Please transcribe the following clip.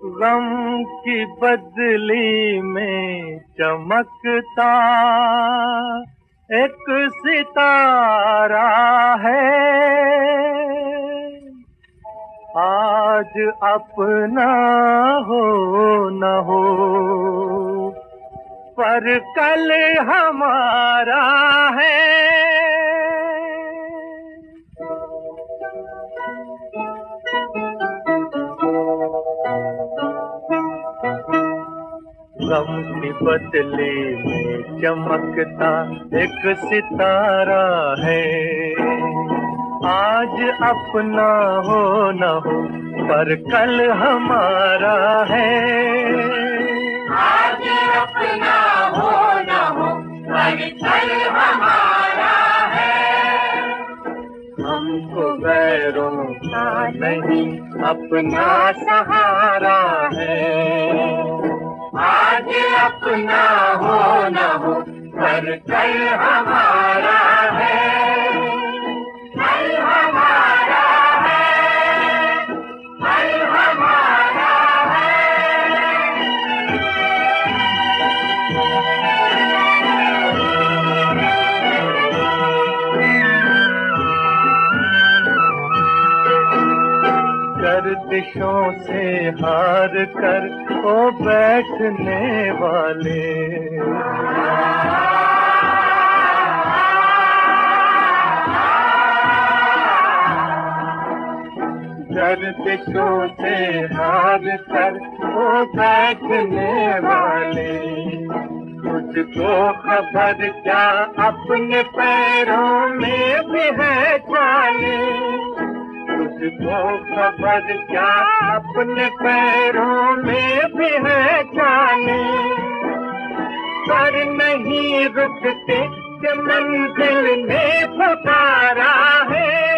गम की बदली में चमकता एक सितारा है। आज अपना हो न हो पर कल हमारा है। गम की बदली में चमकता एक सितारा है। आज अपना हो न हो पर कल हमारा है। आज अपना हो न हो पर कल हमारा है। हमको गैरों का नहीं अपना सहारा है। आज अपना हो न हो पर कल हमारा है। कल हमारा है, कल हमारा गर्दिशों से हार कर ओ बैठने वाले, गर्दिशों से हार कर ओ बैठने वाले, तुझको खबर क्या अपने पैरों में भी है चाले। तुझको खबर क्या अपने पैरों में भी है जाने। पर नहीं रुकते कि मंजिल ने पुकारा है।